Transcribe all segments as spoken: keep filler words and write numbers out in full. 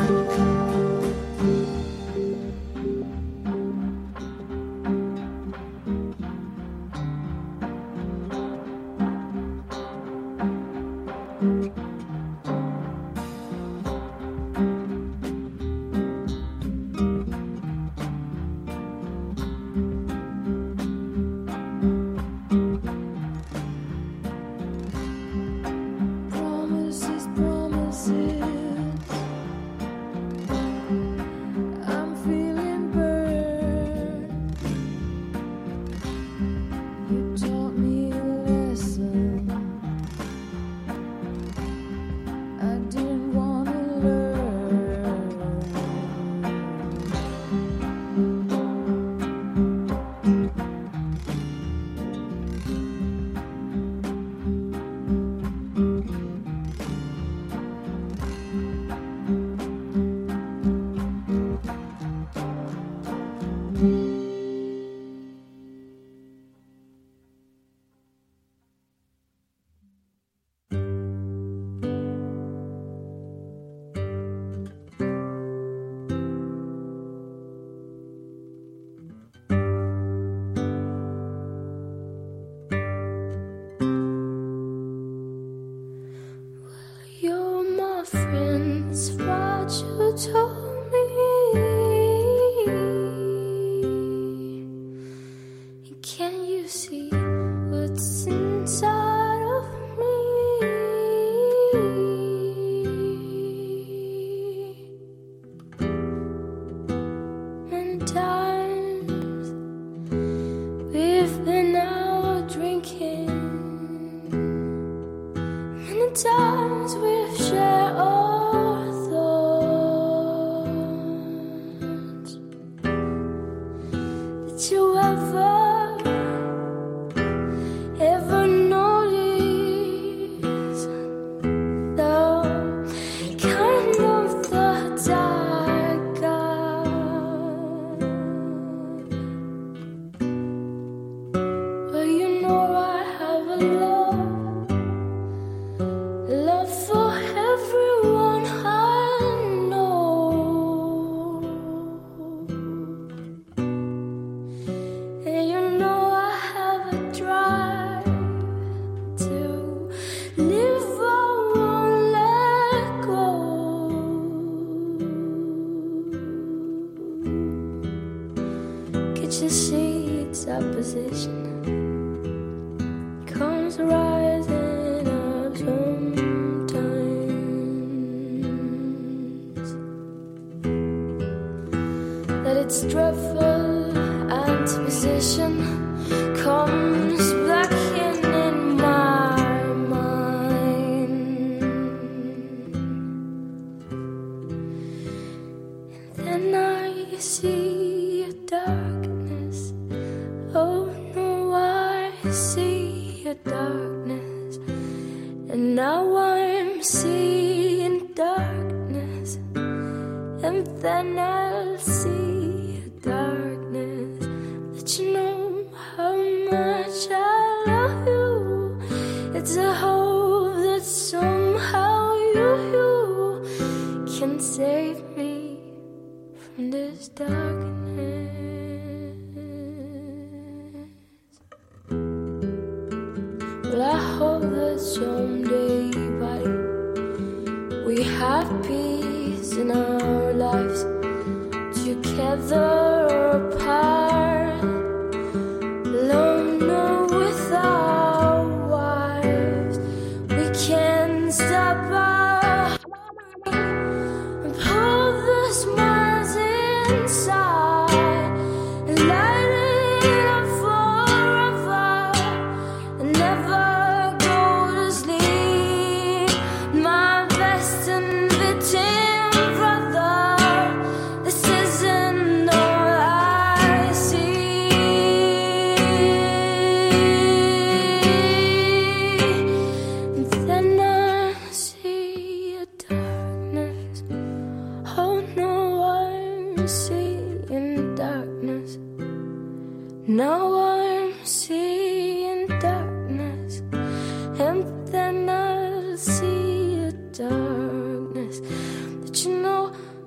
darkness that you know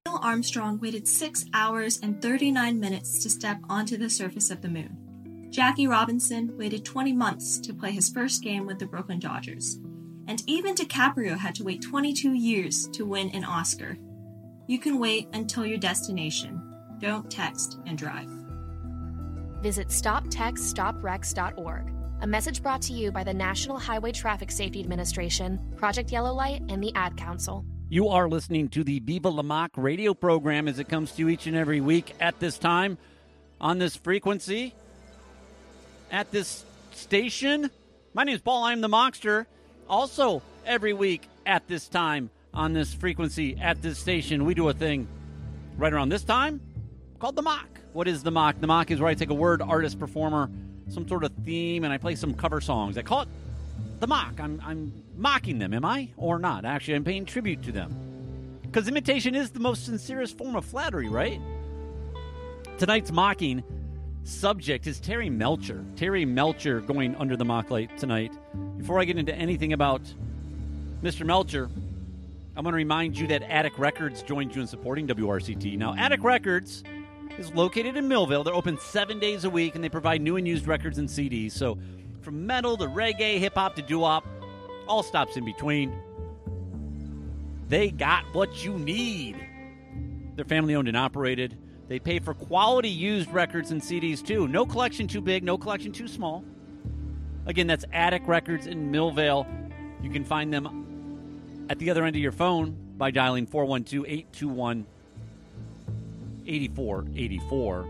Neil Armstrong waited six hours and thirty-nine minutes to step onto the surface of the moon. Jackie Robinson waited twenty months to play his first game with the Brooklyn Dodgers. And even DiCaprio had to wait twenty-two years to win an Oscar. You can wait until your destination. Don't text and drive. Visit stop text stop wrecks dot org. A message brought to you by the National Highway Traffic Safety Administration, Project Yellow Light, and the Ad Council. You are listening to the Viva La Mock radio program as it comes to you each and every week at this time, on this frequency, at this station. My name is Paul. I'm the Mockster. Also, every week at this time, on this frequency, at this station, we do a thing right around this time called The Mock. What is The Mock? The Mock is where I take a word, artist, performer, some sort of theme, and I play some cover songs. I call it The Mock. I'm, I'm mocking them, am I? Or not? Actually, I'm paying tribute to them. Because imitation is the most sincerest form of flattery, right? Tonight's mocking subject is Terry Melcher. Terry Melcher going under the mock light tonight. Before I get into anything about Mister Melcher, I'm going to remind you that Attic Records joined you in supporting W R C T. Now, Attic Records is located in Millville. They're open seven days a week, and they provide new and used records and C Ds. So from metal to reggae, hip-hop to doo-wop, all stops in between. They got what you need. They're family-owned and operated. They pay for quality used records and C Ds, too. No collection too big, no collection too small. Again, that's Attic Records in Millvale. You can find them at the other end of your phone by dialing four one two, eight two one, eight four eight four.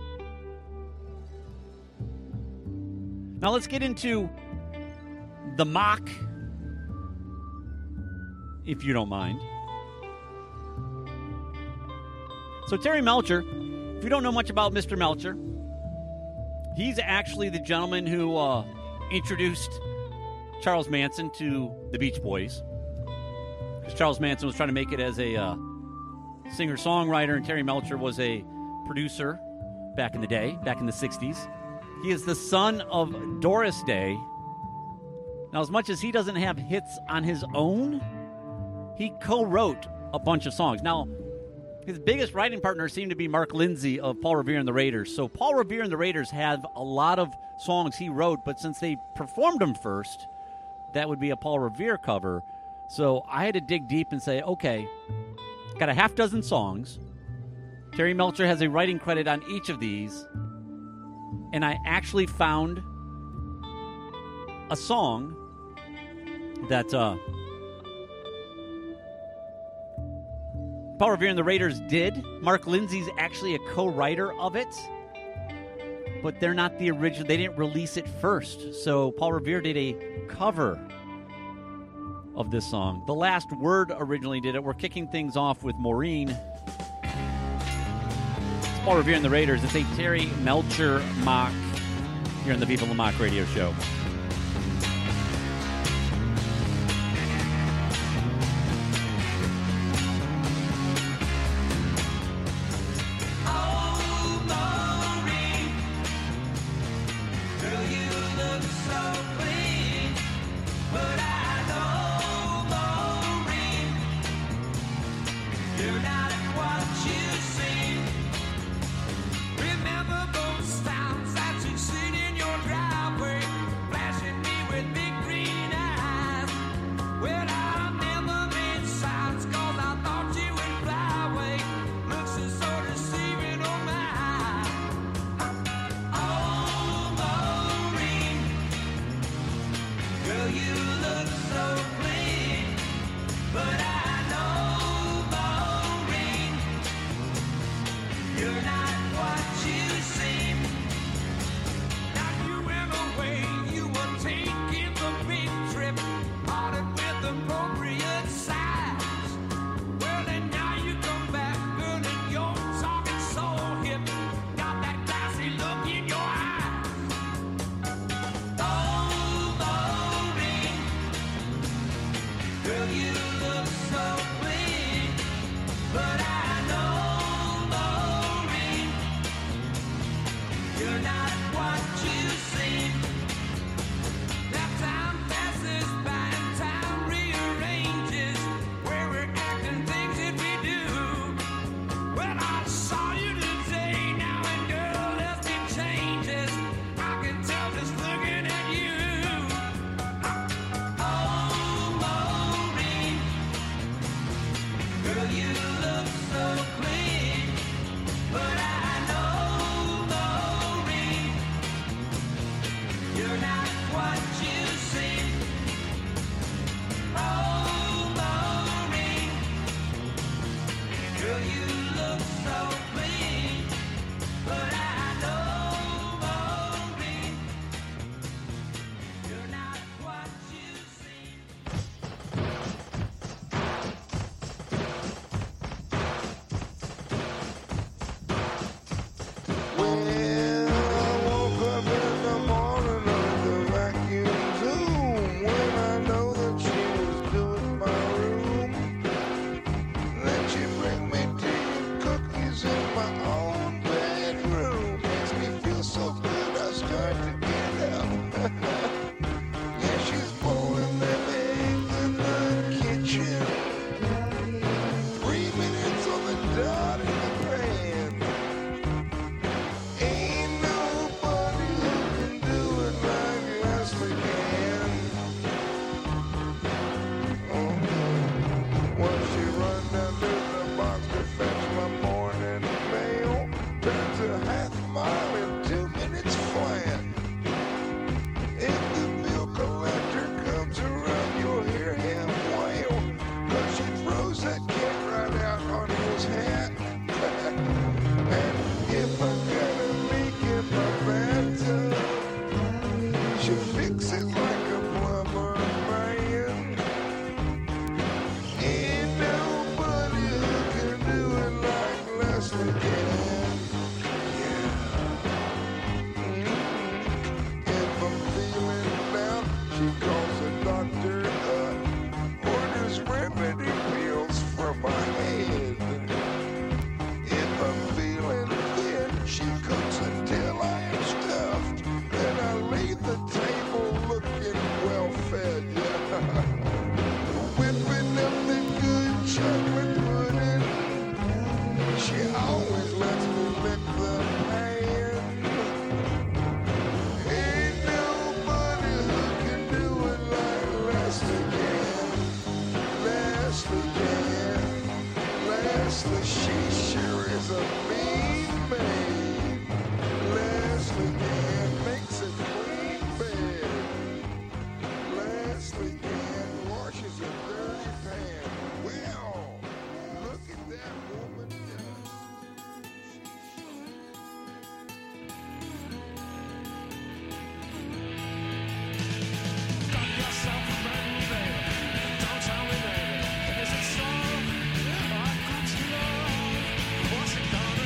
Now let's get into the mock, if you don't mind. So Terry Melcher, if you don't know much about Mister Melcher, he's actually the gentleman who uh, introduced Charles Manson to the Beach Boys. Because Charles Manson was trying to make it as a uh, singer-songwriter, and Terry Melcher was a producer back in the day, back in the sixties. He is the son of Doris Day. Now, as much as he doesn't have hits on his own, he co-wrote a bunch of songs. Now, his biggest writing partner seemed to be Mark Lindsay of Paul Revere and the Raiders. So Paul Revere and the Raiders have a lot of songs he wrote, but since they performed them first, that would be a Paul Revere cover. So I had to dig deep and say, okay, got a half dozen songs. Terry Melcher has a writing credit on each of these. And I actually found a song that uh, Paul Revere and the Raiders did. Mark Lindsay's actually a co-writer of it, but they're not the original. They didn't release it first. So Paul Revere did a cover of this song. The Last Word originally did it. We're kicking things off with Maureen. It's Paul Revere and the Raiders. It's a Terry Melcher mock here on the Viva La Mock radio show. Leslie, she sure is a mean maid. Leslie Ann makes a clean bed. Leslie Ann washes a dirty pan. Well, look at that woman does. Got yourself a brand new baby. Don't tell me, baby, is it so? I've got to know what's it gonna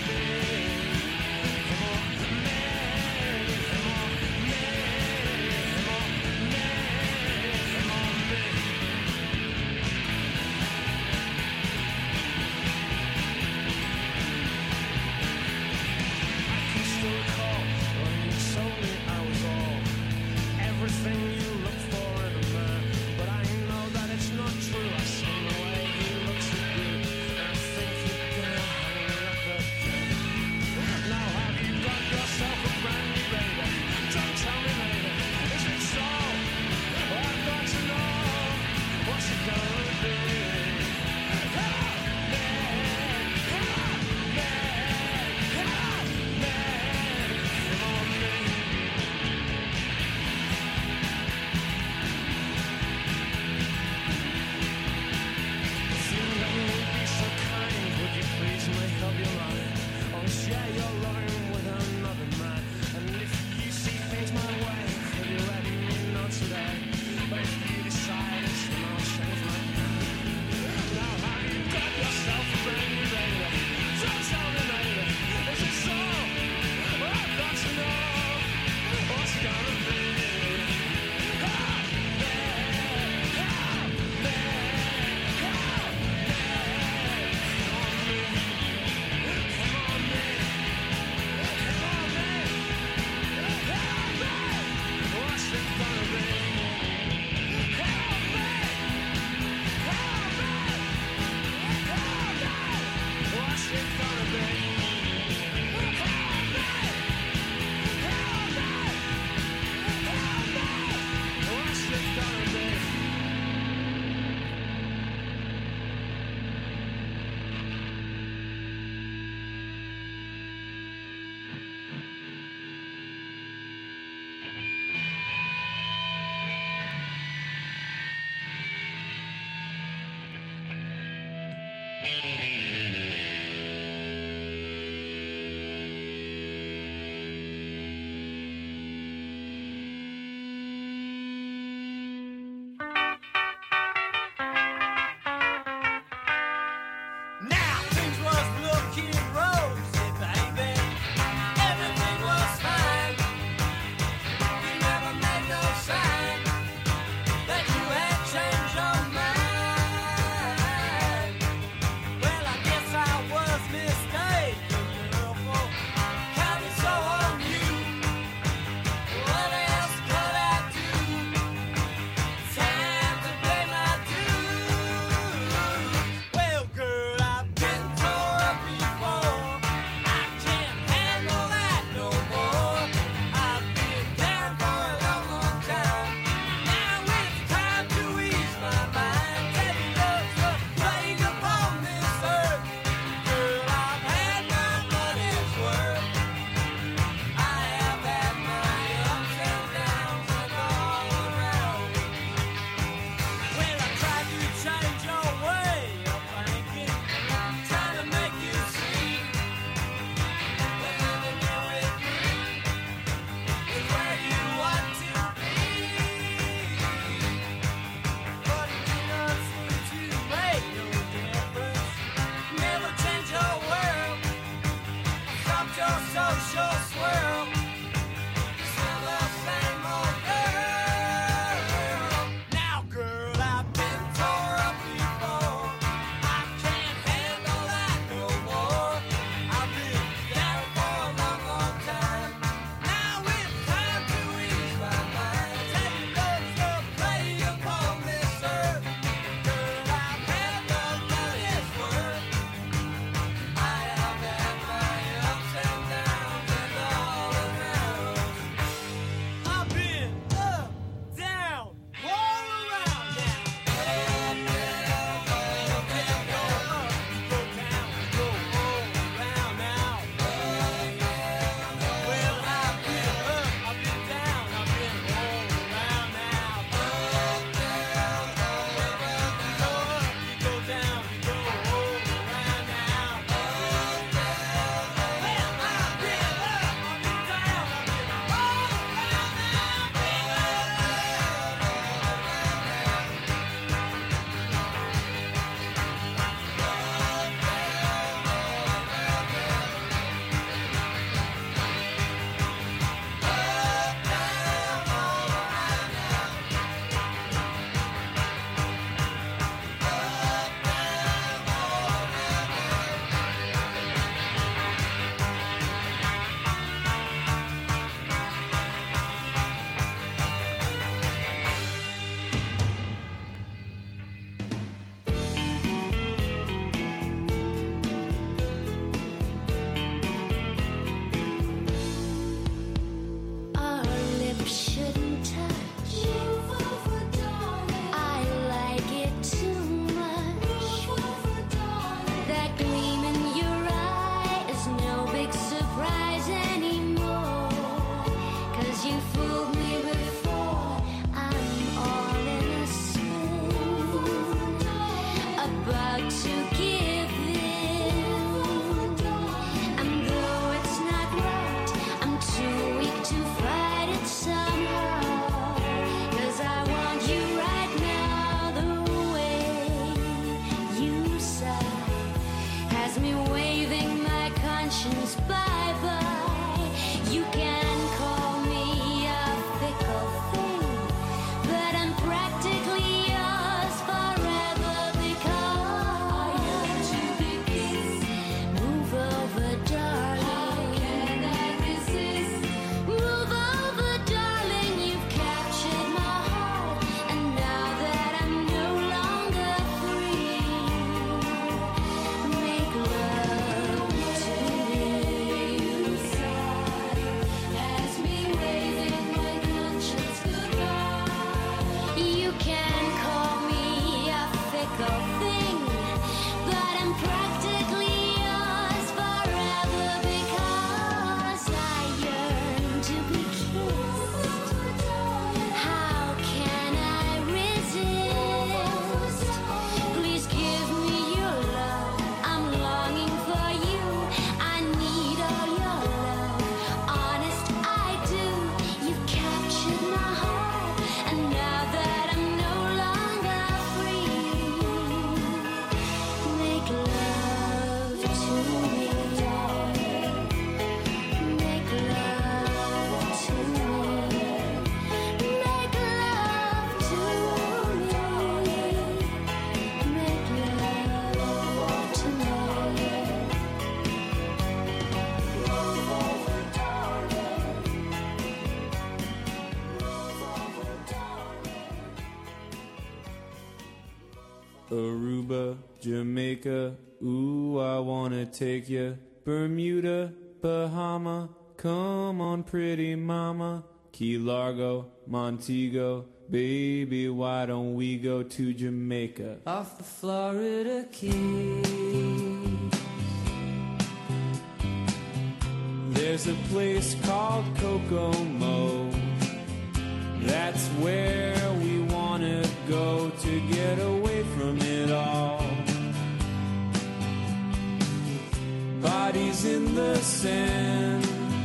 me waving my conscience bye-bye. You can call me a fickle thing, but I'm practically yours forever because I am to be kissed. Move over, darling. How can I resist? Move over, darling. You've captured my heart, and now that I'm no longer free, make love to me. You sigh as me waving my conscience goodbye. You can call me a fickle thing, but I'm practically yours forever because I yearn to be kissed. How can I resist? Please give me your love. I'm longing for you. I need all your love. Honest, I do. You've captured my heart, and now that I'm no longer free, make love to me. Make love to me. Make love to me. Make love to me. Aruba, Jamaica, ooh, I wanna take ya. Bermuda, Bahama, come on, pretty mama. Key Largo, Montego, baby, why don't we go to Jamaica? Off the Florida Keys. There's a place called Kokomo. That's where we wanna go to get away from it all. Bodies in the sand,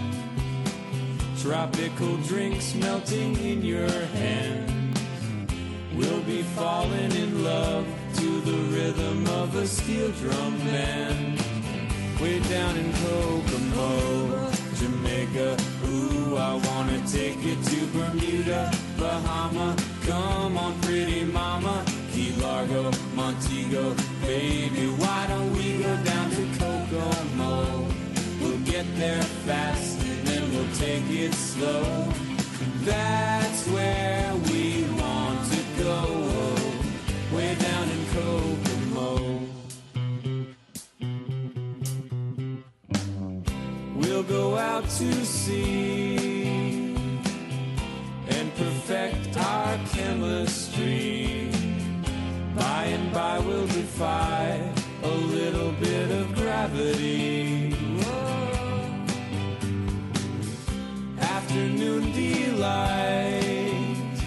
tropical drinks melting in your hand. We'll be falling in love to the rhythm of a steel drum band. Way down in Kokomo, Jamaica, ooh, I wanna take you to Bermuda, Bahama, come on, pretty mama. Key Largo, Montego, baby, why don't we go down to Kokomo? We'll get there fast and then we'll take it slow. That's where we want to go, way down in Kokomo. We'll go out to sea and perfect our chemistry. By and by we'll defy a little bit of gravity. Whoa. Afternoon delight,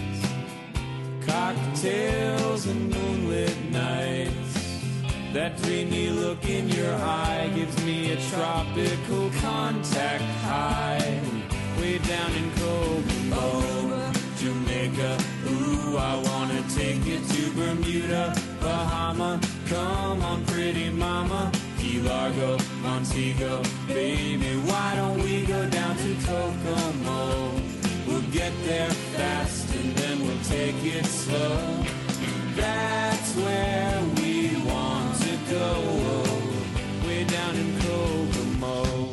cocktails and moonlit nights. That dreamy look in your eye gives me a tropical contact high. Way down in Kokomo, Jamaica, ooh, I wanna take you to Bermuda, Bahama, come on, pretty mama. Key Largo, Montego, baby, why don't we go down to Kokomo? We'll get there fast and then we'll take it slow. That's where we want to go, way down in Kokomo.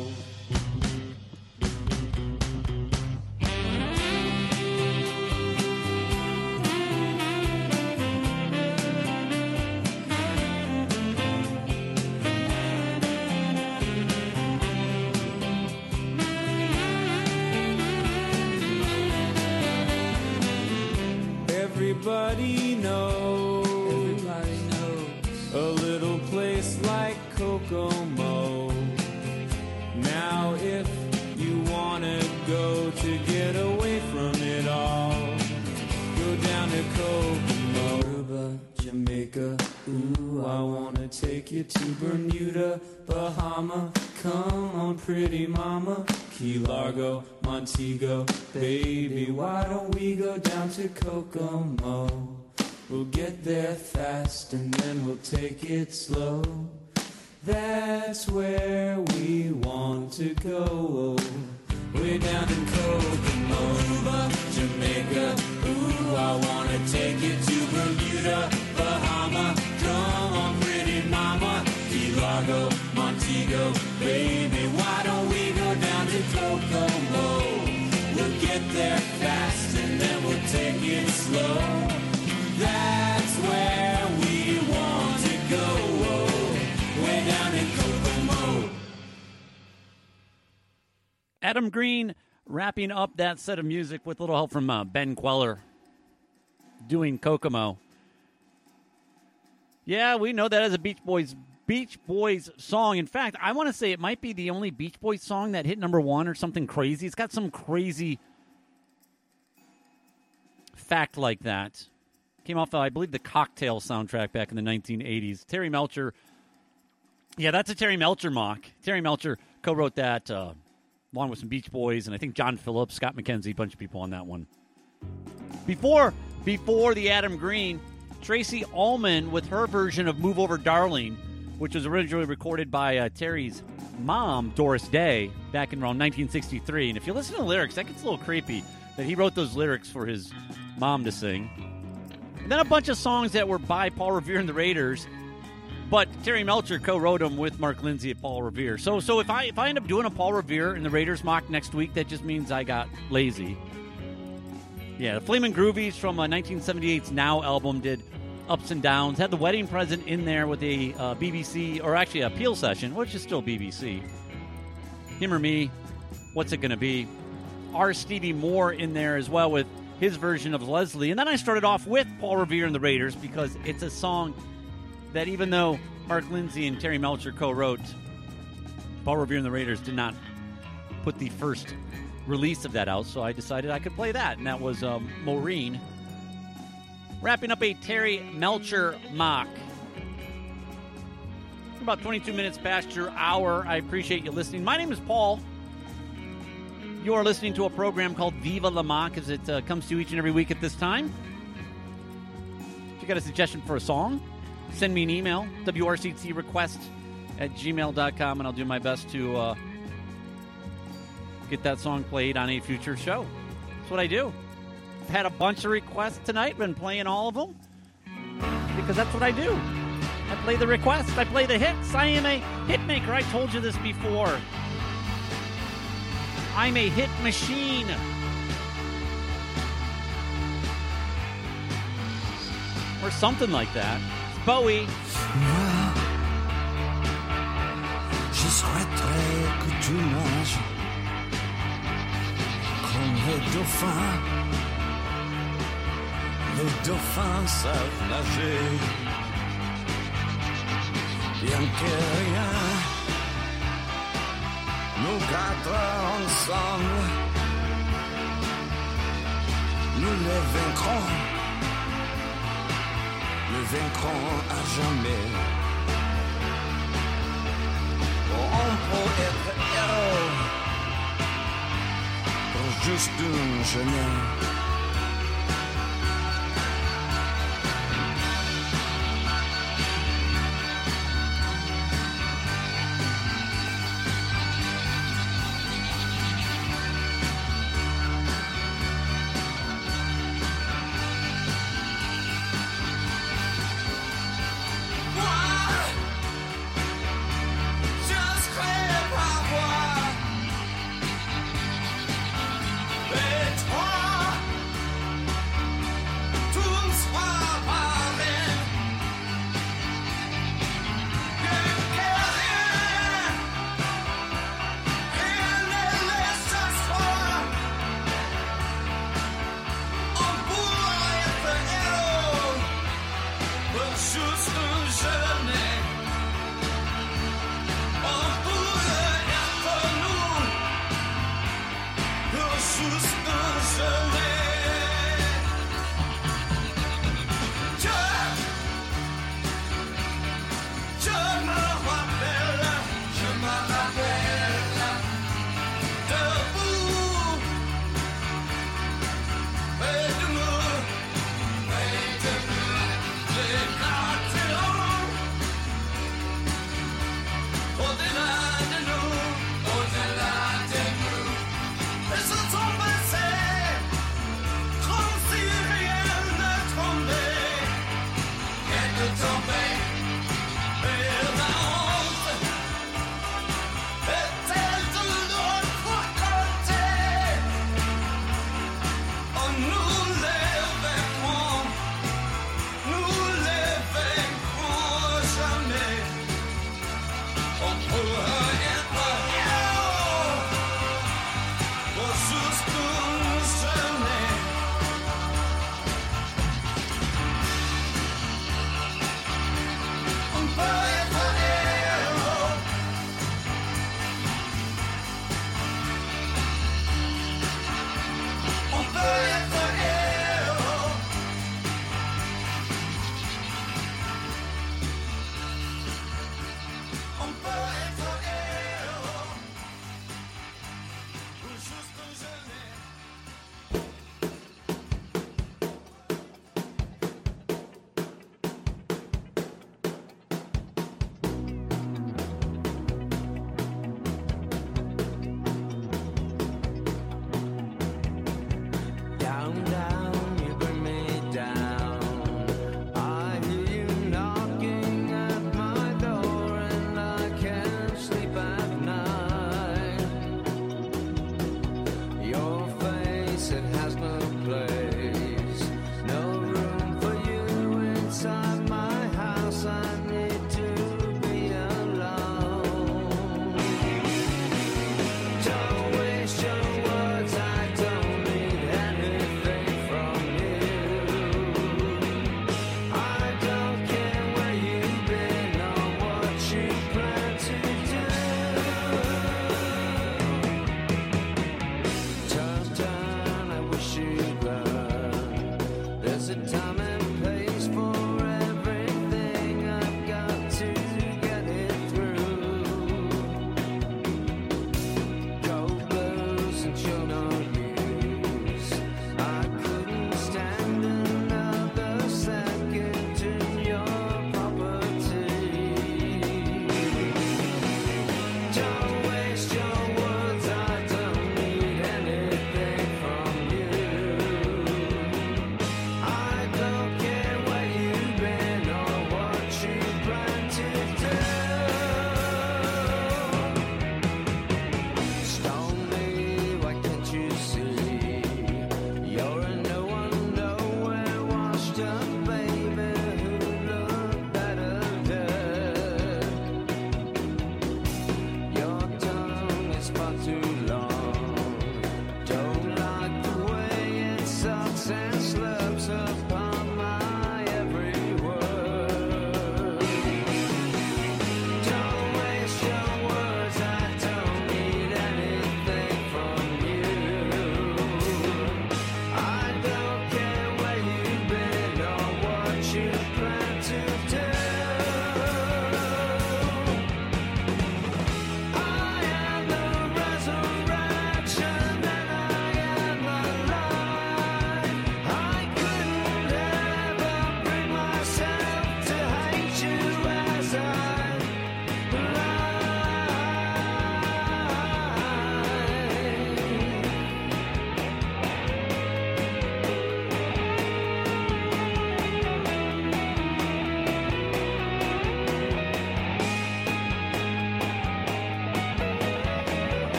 Everybody knows, everybody knows a little place like Kokomo. Now if you wanna go to get away from it all, go down to Kokomo. Aruba, Jamaica, ooh, I wanna take you to Bermuda, Bahama, come on, pretty mama. Key Largo, Montego, baby, why don't we go down to Kokomo? We'll get there fast and then we'll take it slow. That's where we want to go. Way down in Kokomo, Jamaica. Ooh, I wanna take you to Bermuda, Bahama. Come on, pretty mama. Key Largo, Montego. Baby, why don't we go down to Kokomo? We'll get there fast and then we'll take it slow. That's where we want to go. Way down in Kokomo. Adam Green wrapping up that set of music with a little help from uh, Ben Queller doing Kokomo. Yeah, we know that as a Beach Boys Beach Boys song. In fact, I want to say it might be the only Beach Boys song that hit number one or something crazy. It's got some crazy fact like that. Came off, uh, I believe, the Cocktail soundtrack back in the nineteen eighties. Terry Melcher. Yeah, that's a Terry Melcher mock. Terry Melcher co-wrote that uh, along with some Beach Boys, and I think John Phillips, Scott McKenzie, a bunch of people on that one. Before, before the Adam Green, Tracy Ullman with her version of Move Over Darling, which was originally recorded by uh, Terry's mom, Doris Day, back in around nineteen sixty-three. And if you listen to the lyrics, that gets a little creepy that he wrote those lyrics for his mom to sing. And then a bunch of songs that were by Paul Revere and the Raiders, but Terry Melcher co-wrote them with Mark Lindsay at Paul Revere. So so if I if I end up doing a Paul Revere and the Raiders mock next week, that just means I got lazy. Yeah, the Flamin' Groovies from uh, nineteen seventy-eight's Now album did Ups and Downs. Had the Wedding Present in there with a uh, B B C, or actually a Peel session, which is still B B C. Him or Me, What's It Gonna Be? R. Stevie Moore in there as well with his version of Leslie. And then I started off with Paul Revere and the Raiders because it's a song that even though Mark Lindsay and Terry Melcher co-wrote, Paul Revere and the Raiders did not put the first release of that out, so I decided I could play that, and that was um, Maureen. Wrapping up a Terry Melcher mock. About twenty-two minutes past your hour. I appreciate you listening. My name is Paul. You are listening to a program called Viva La Mock as it uh, comes to you each and every week at this time. If you got a suggestion for a song, send me an email, W R C T request at gmail dot com, and I'll do my best to uh, get that song played on a future show. That's what I do. I've had a bunch of requests tonight, been playing all of them, because that's what I do. I play the requests, I play the hits. I am a hit maker. I told you this before. I'm a hit machine. Or something like that. It's Bowie. Moi, je souhaiterais que tu nages comme les dauphins. Les dauphins savent nager, bien que rien nous gardera ensemble. Nous les vaincrons, les vaincrons à jamais. On peut être héros pour juste une journée. Cartel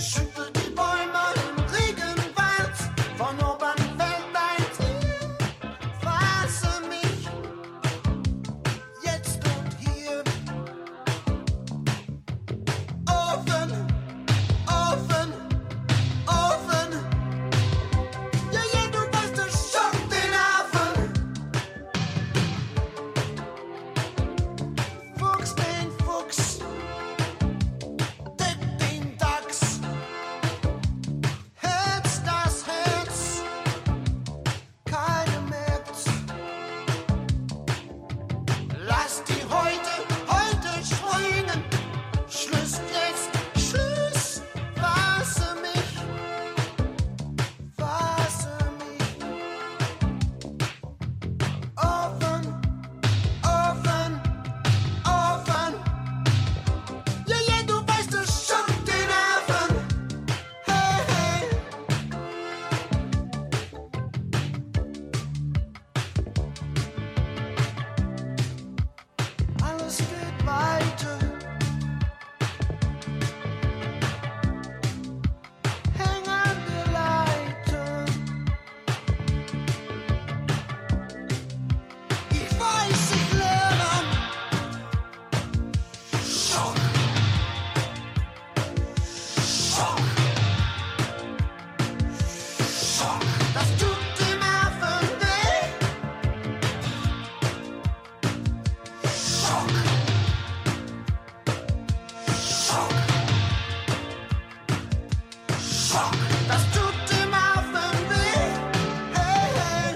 Schüttel die Bäume im Regenwald von Obernfeld ein Tier. Fasse mich jetzt und hier. Offen, offen, offen. Ja, ja, du weißt, es schockt den Affen. Fuchs den Fuchs, Deck den Dachs, Herz das Herz, keine merkt's. Lass die heute, heute schwingen. Schluss jetzt, Schluss. Fasse mich, fasse mich. Offen, offen, offen. Ja, ja, du weißt, es schockt den Affen. Hey, hey. Alles geht weiter. Häng an der Leiter. Ich weiß, ich lerne. Schock. Schock. Schock. Das tut dem Affen weh. Schock. Schock. Schock. Das tut dem Affen weh. Hey, hey.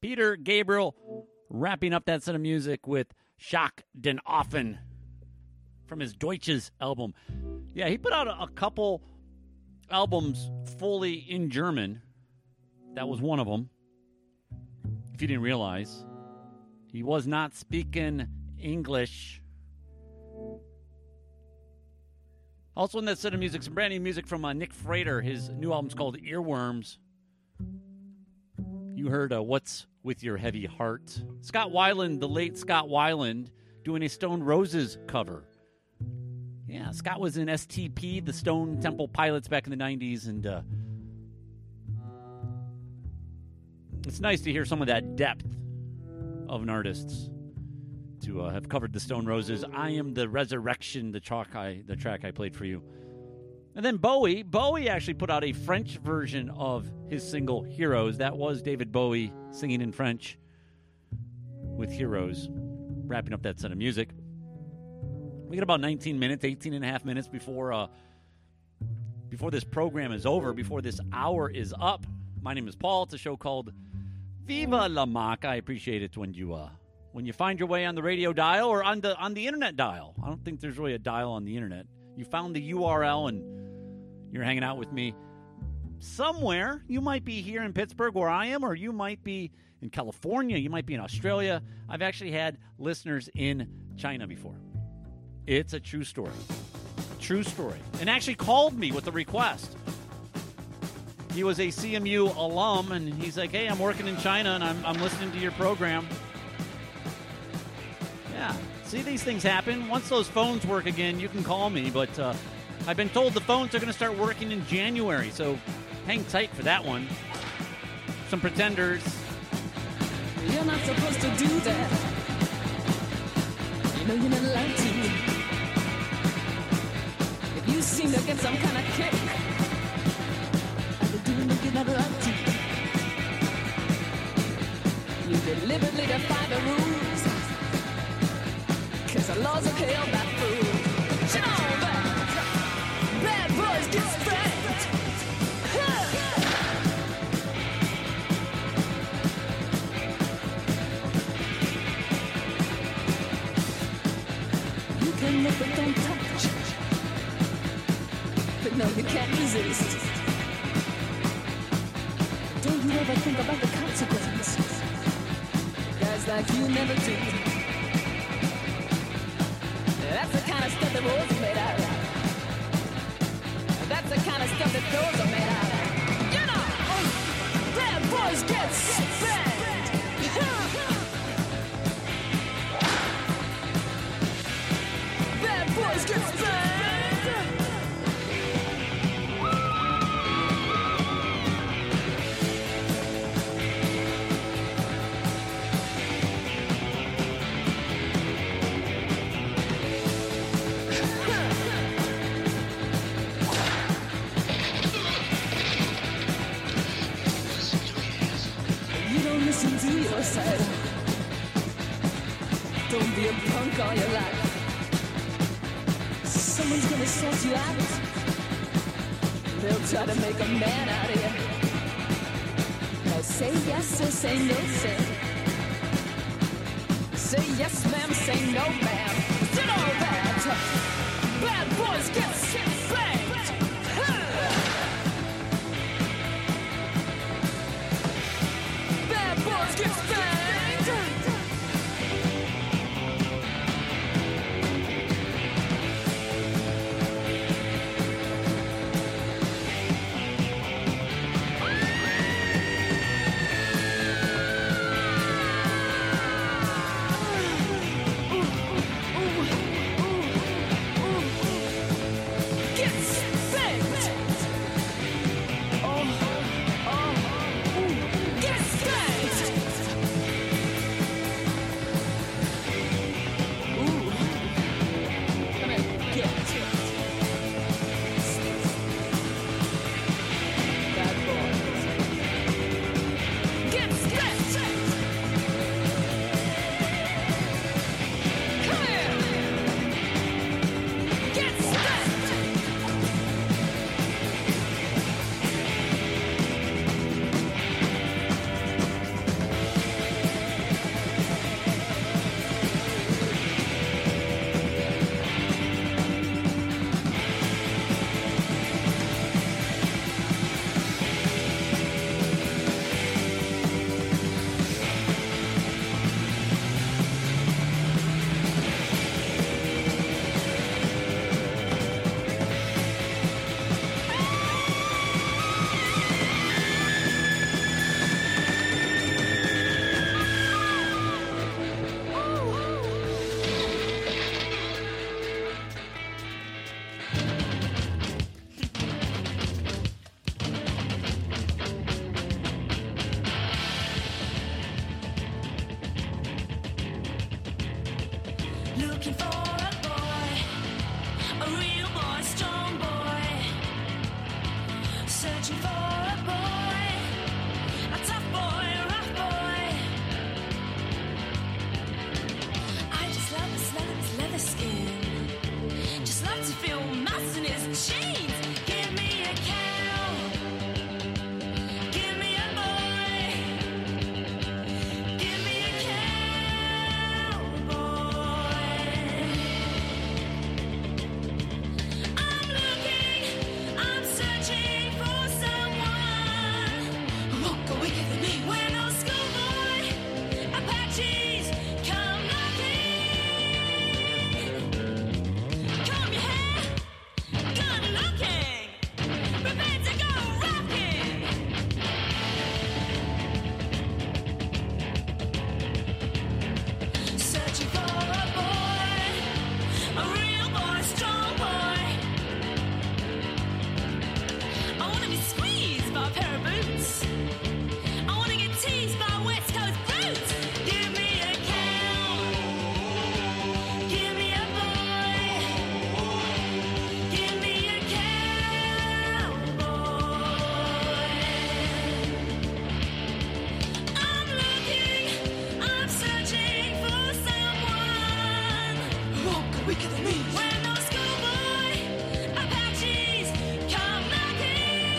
Peter Gabriel wrapping up that set of music with Schock den Offen from his Deutsches album. Yeah, he put out a, a couple albums fully in German. That was one of them. If you didn't realize, he was not speaking English. Also in that set of music, some brand new music from uh, Nick Frater. His new album's called Earworms. You heard uh, What's With Your Heavy Heart. Scott Weiland, the late Scott Weiland, doing a Stone Roses cover. Yeah, Scott was in S T P, the Stone Temple Pilots, back in the nineties, and uh, it's nice to hear some of that depth of an artist to uh, have covered the Stone Roses. I Am the Resurrection, the track I, the track I played for you. And then Bowie. Bowie actually put out a French version of his single Heroes. That was David Bowie singing in French with Heroes, wrapping up that set of music. We got about nineteen minutes, eighteen and a half minutes before uh, before this program is over, before this hour is up. My name is Paul. It's a show called Viva La Mac. I appreciate it when you uh, when you find your way on the radio dial or on the on the internet dial. I don't think there's really a dial on the internet. You found the U R L and you're hanging out with me somewhere. You might be here in Pittsburgh where I am, or you might be in California. You might be in Australia. I've actually had listeners in China before. It's a true story. True story. And actually called me with a request. He was a C M U alum, and he's like, hey, I'm working in China, and I'm, I'm listening to your program. Yeah. See, these things happen. Once those phones work again, you can call me. But uh, I've been told the phones are going to start working in January, so hang tight for that one. Some Pretenders. You're not supposed to do that. You know you're not allowed to. If you seem to get some kind of kick, I've been doing it, you're not allowed to. You deliberately defy the rules, 'cause the laws are held by fools. You know that bad boys get spanked. You can look but don't touch, but no, you can't resist. Don't you ever think about the consequences? Guys like you never do. That's the kind of stuff that roads are made out of. That's the kind of stuff that doors are made out of. You know, bad boys get spanked. Bad boys get spanked. Listen to your side. Don't be a punk all your life. Someone's gonna sort you out. They'll try to make a man out of you. Now say yes or say no, sir. Say yes, ma'am, say no, ma'am. You know that bad boys get spanked. Boys get spanked. Ooh, ooh, ooh. looking for a boy, a real boy, strong boy. Searching for a boy, a tough boy, a rough boy. I just love the smell of his leather skin. Just love to feel mouse in his jeans. Give me a cow. Give me a boy. Give me a cowboy. I'm looking, I'm searching for someone who won't go wicked with me. When no schoolboy, Apaches come knocking. Comb your hair, good looking, prepare to go rocking. Searching for a boy, a real boy, strong boy. I wanna be squeezed by a pair of boots. I wanna get teased by West Coast brutes. Give me a cow. Give me a boy. Give me a cowboy. I'm looking, I'm searching for someone who won't go wicked with me. When no schoolboy, Apaches come knocking.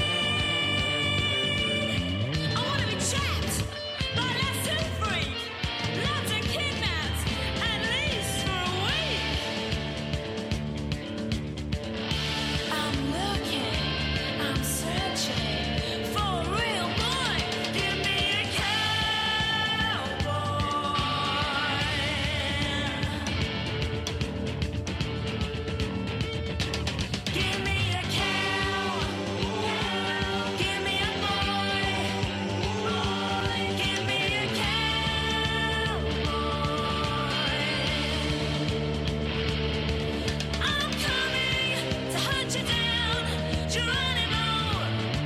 I wanna be trapped by a lasso freak. Lots of kidnapped, at least for a week. I'm looking, I'm searching for a real boy. Give me a cowboy. Give me a cow. Give me a boy. Give me a cowboy. I'm coming to hunt you down, Geronimo.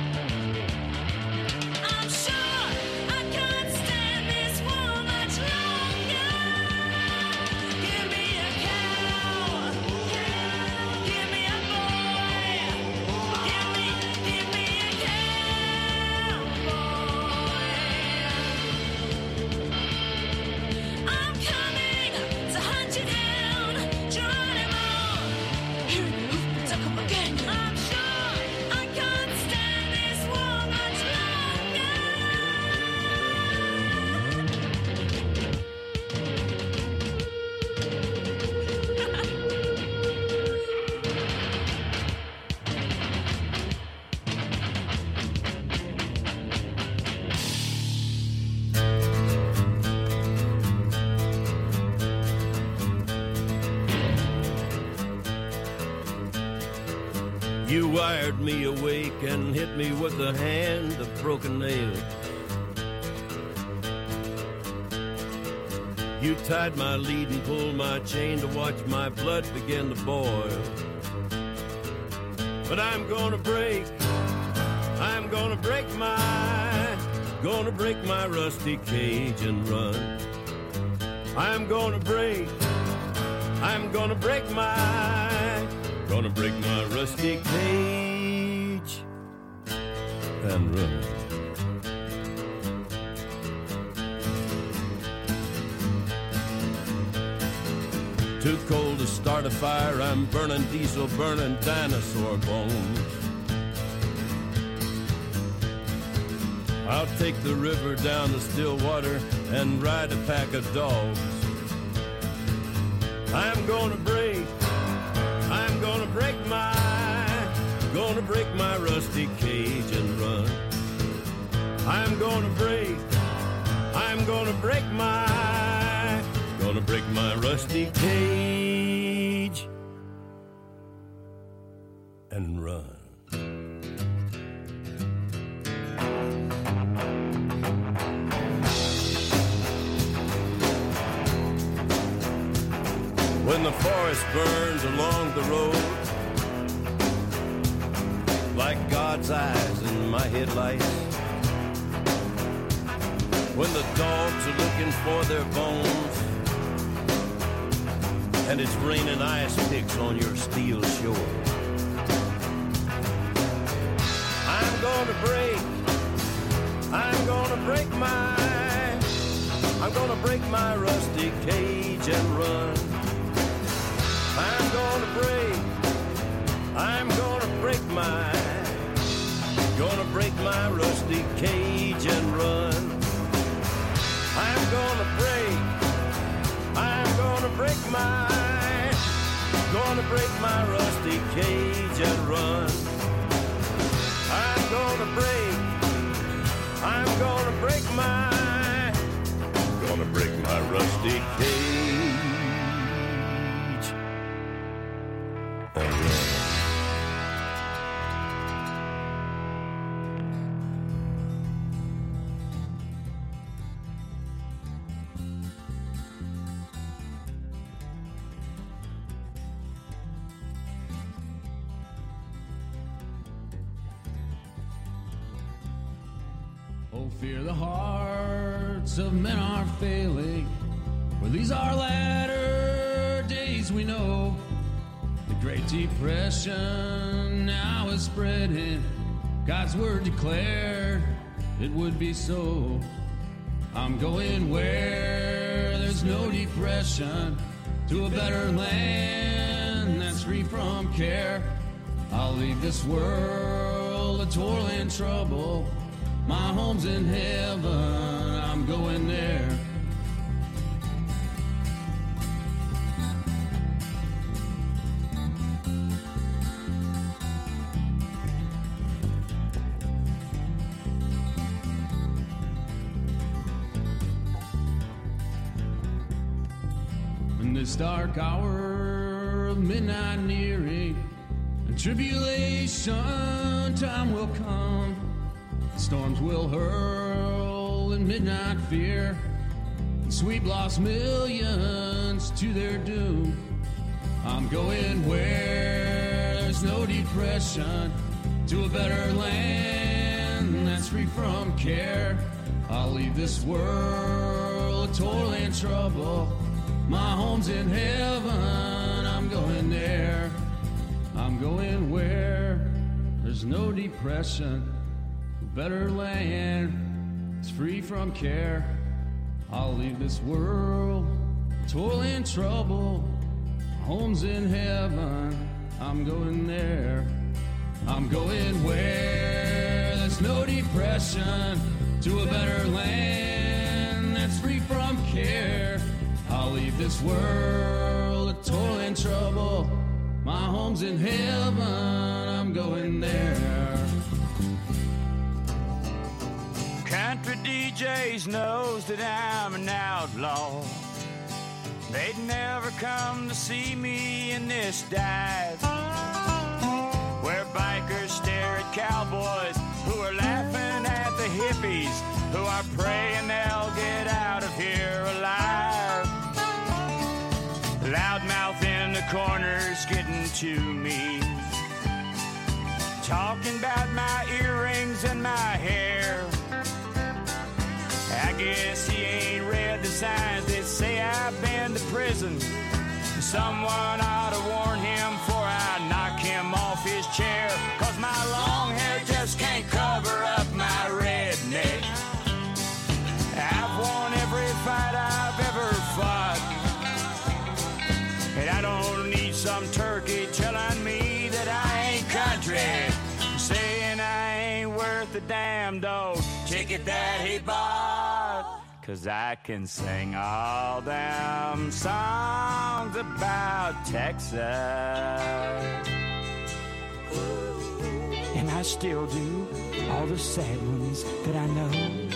I'm sure I can't stand this war much longer. Give me a cow. Give me a boy. Give me, give me a cowboy. I'm coming to hunt you down, Geronimo. Here in the loop, tuck up again. I'm sure I can't stand this war much longer. You wired me awake and hit me with a hand of broken nails. You tied my lead and pulled my chain to watch my blood begin to boil. But I'm gonna break, I'm gonna break my, gonna break my rusty cage and run. I'm gonna break, I'm gonna break my, gonna break my rusty cage and run. Too cold to start a fire, I'm burning diesel, burning dinosaur bones. I'll take the river down to Stillwater and ride a pack of dogs. I'm gonna break, I'm gonna break my, gonna break my rusty cage and run. I'm gonna break, I'm gonna break my, gonna break my rusty cage and run. When the forest burns along the road, like God's eyes in my headlights, when the dogs are looking for their bones, and it's raining ice picks on your steel shore. I'm gonna break, I'm gonna break my, I'm gonna break my rusty cage and run. I'm gonna break, I'm gonna break my, gonna break my rusty cage and run. I'm gonna break, I'm gonna break my, gonna break my rusty cage and run. I'm gonna break, I'm gonna break my, gonna break my rusty cage and run. Oh, fear the hearts of men are failing, for these are latter days we know. The Great Depression now is spreading, God's word declared it would be so. I'm going where there's no depression, to a better land that's free from care. I'll leave this world of toil and trouble, my home's in heaven, I'm going there. In this dark hour of midnight nearing, and tribulation time will come. Storms will hurl in midnight fear, and sweep lost millions to their doom. I'm going where there's no depression, to a better land that's free from care. I'll leave this world of toil and trouble, my home's in heaven, I'm going there. I'm going where there's no depression, better land, it's free from care. I'll leave this world, toil and trouble, home's in heaven, I'm going there. I'm going where there's no depression, to a better land that's free from care. I'll leave this world of toil and trouble, my home's in heaven, I'm going there. Country D Js knows that I'm an outlaw. They'd never come to see me in this dive, where bikers stare at cowboys who are laughing at the hippies who are praying they'll get out of here alive. Loudmouth in the corners getting to me, talking about my earrings and my hair. I guess he ain't read the signs that say I've been to prison. Someone ought to warn him before I knock him off his chair, 'cause my long hair just can't cover up my redneck. I've won every fight I've ever fought, and I don't need some turkey telling me that I ain't country, saying I ain't worth a damn dog ticket that he bought. 'Cause I can sing all them songs about Texas, and I still do all the sad ones that I know.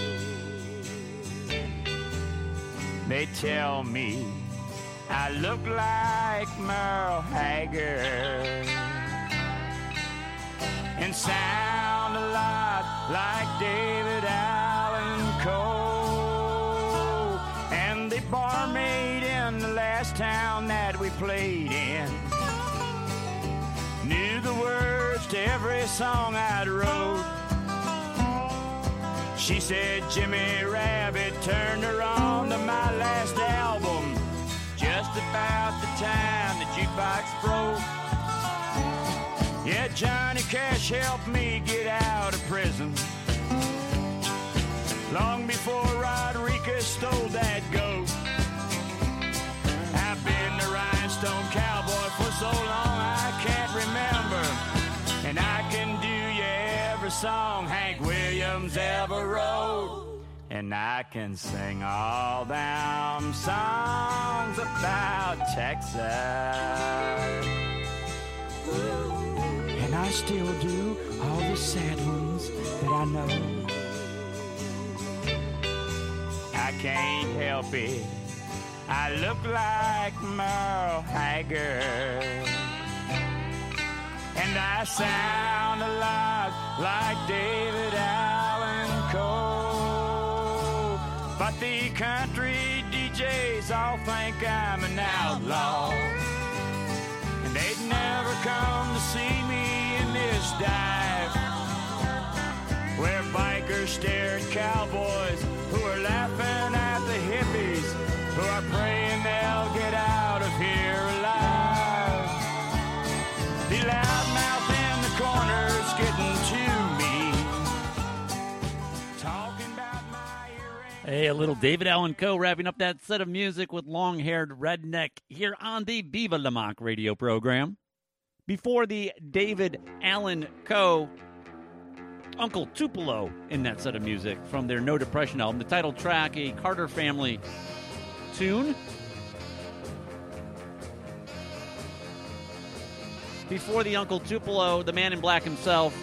They tell me I look like Merle Haggard and sound a lot like David Allan Coe. And the barmaid in the last town that we played in knew the words to every song I'd wrote. She said Jimmy Rabbit turned her on to my last album just about the time the jukebox broke. Yeah, Johnny Cash helped me get out of prison long before Rodriguez stole that goat. I've been the rhinestone cowboy for so long I can't remember, and I can do you every song Hank Williams ever wrote. And I can sing all them songs about Texas. And I still do all the sad ones that I know. I can't help it, I look like Merle Haggard. And I sound a lot like David Allan Coe. But the country D Js all think I'm an outlaw, and they'd never come to see me in this dive, where bikers stare at cowboys who are laughing at the hippies who are praying they'll get out of here alive. The loudmouth in the corner's getting to me, talking about my earrings. Hey, a little David Allan Coe wrapping up that set of music with long-haired redneck here on the Viva La Mock radio program. Before the David Allan Coe, Uncle Tupelo in that set of music from their No Depression album. The title track, a Carter Family tune. Before the Uncle Tupelo, the man in black himself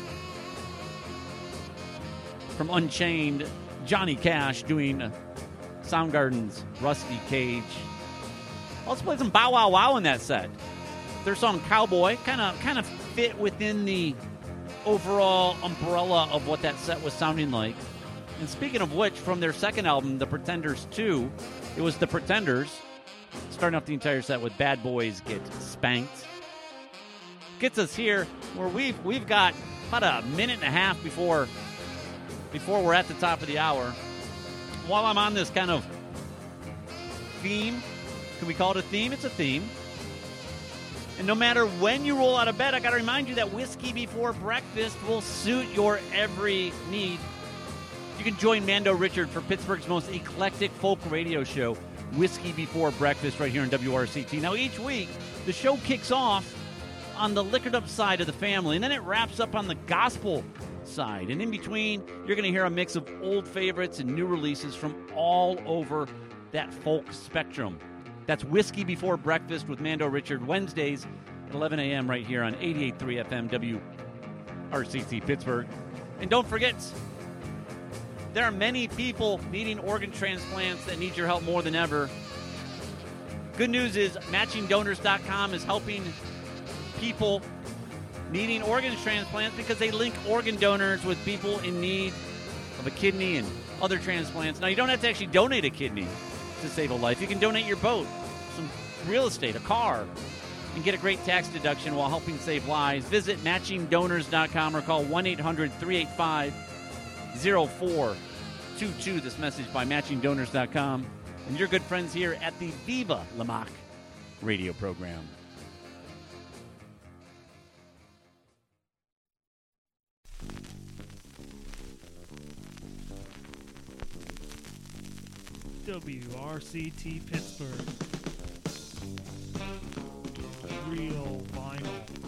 from Unchained, Johnny Cash doing Soundgarden's Rusty Cage. Let's play some Bow Wow Wow in that set. Their song Cowboy kind of kind of fit within the overall umbrella of what that set was sounding like. And speaking of which, from their second album, The Pretenders two, it was The Pretenders, starting off the entire set with Bad Boys Get Spanked. Gets us here where we've we've got about a minute and a half before before we're at the top of the hour. While I'm on this kind of theme, can we call it a theme? It's a theme. And no matter when you roll out of bed, I got to remind you that Whiskey Before Breakfast will suit your every need. You can join Mando Richard for Pittsburgh's most eclectic folk radio show, Whiskey Before Breakfast, right here on W R C T. Now, each week, the show kicks off on the liquored up side of the family, and then it wraps up on the gospel side. And in between, you're going to hear a mix of old favorites and new releases from all over that folk spectrum. That's Whiskey Before Breakfast with Mando Richard, Wednesdays at eleven a.m. right here on eighty-eight point three F M W R C T Pittsburgh. And don't forget, there are many people needing organ transplants that need your help more than ever. Good news is matching donors dot com is helping people needing organ transplants because they link organ donors with people in need of a kidney and other transplants. Now, you don't have to actually donate a kidney to save a life. You can donate your boat, some real estate, a car, and get a great tax deduction while helping save lives. Visit matching donors dot com or call one eight hundred three eight five oh four two two. This message by matching donors dot com and your good friends here at the Viva La Mock radio program. W R C T Pittsburgh. Real vinyl.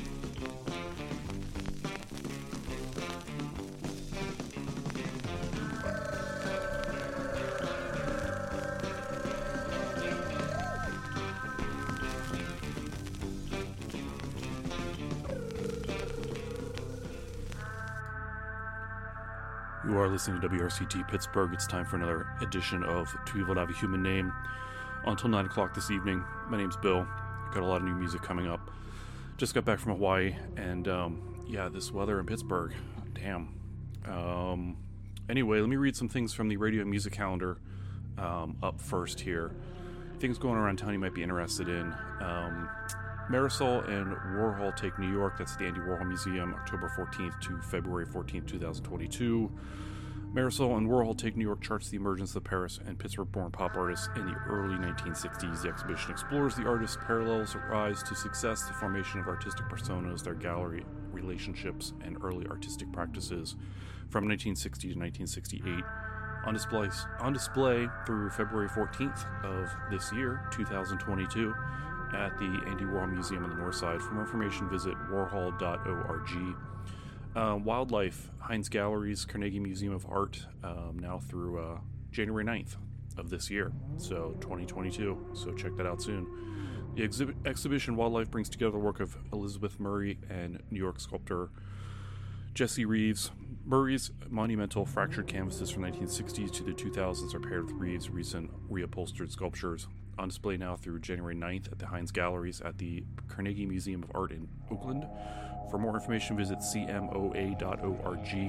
You are listening to W R C T Pittsburgh. It's time for another edition of To Evil to Have a Human Name. Until nine o'clock this evening, my name's Bill. Got a lot of new music coming up. Just got back from Hawaii, and um, yeah, this weather in Pittsburgh, damn. Um, anyway, let me read some things from the radio and music calendar um, up first here. Things going around town you might be interested in. Um, Marisol and Warhol Take New York. That's the Andy Warhol Museum, October fourteenth to February fourteenth, twenty twenty-two. Marisol and Warhol take New York charts the emergence of Paris and Pittsburgh-born pop artists in the early nineteen sixties. The exhibition explores the artists' parallels, rise to success, the formation of artistic personas, their gallery relationships, and early artistic practices from nineteen sixty to nineteen sixty-eight. On display, on display through February fourteenth of this year, two thousand twenty-two, at the Andy Warhol Museum on the North Side. For more information, visit warhol dot org. Uh, wildlife, Heinz Galleries, Carnegie Museum of Art, um, now through uh, January ninth of this year, so twenty twenty-two, so check that out soon. The exhibit, exhibition Wildlife brings together the work of Elizabeth Murray and New York sculptor Jesse Reeves. Murray's monumental fractured canvases from the nineteen sixties to the two thousands are paired with Reeves' recent reupholstered sculptures. On display now through January ninth at the Heinz Galleries at the Carnegie Museum of Art in Oakland. For more information, visit c m o a dot org.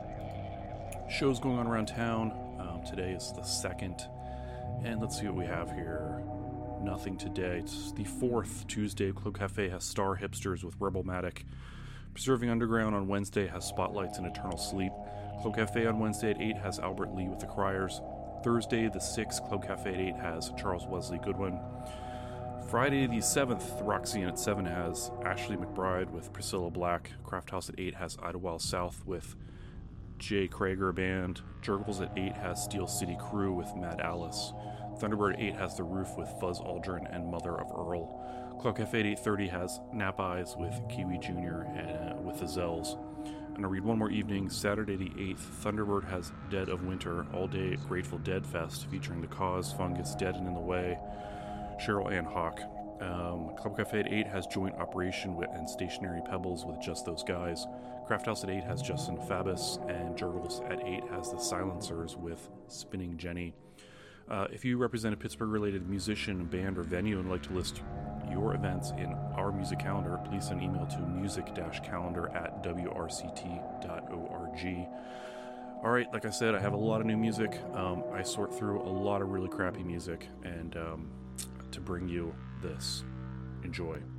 Shows going on around town. Um, today is the second. And let's see what we have here. Nothing today. It's the fourth Tuesday. Club Cafe has Star Hipsters with Rebelmatic. Preserving Underground on Wednesday has Spotlights and Eternal Sleep. Club Cafe on Wednesday at eight has Albert Lee with the Criers. Thursday the sixth, Club Cafe at eight has Charles Wesley Goodwin. Friday the seventh, Roxy at seven has Ashley McBride with Priscilla Black. Craft House at eight has Idlewild South with Jay Krager Band. Jurgles at eight has Steel City Crew with Mad Alice. Thunderbird at eight has The Roof with Fuzz Aldrin and Mother of Earl. Club Cafe at eight thirty has Nap Eyes with Kiwi Junior and uh, with the Zells. And I'll read one more evening. Saturday the eighth, Thunderbird has Dead of Winter, all-day Grateful Dead Fest featuring The Cause, Fungus, Dead and in the Way, Cheryl Ann Hawk. Um, Club Cafe at eight has Joint Operation with, and Stationary Pebbles with Just Those Guys. Craft House at eight has Justin Fabus, and Jurgles at eight has The Silencers with Spinning Jenny. Uh, if you represent a Pittsburgh-related musician, band, or venue and would like to list your events in our music calendar, please send an email to music-calendar at w r c t dot org. All right, like I said, I have a lot of new music. Um, I sort through a lot of really crappy music, and um, to bring you this. Enjoy.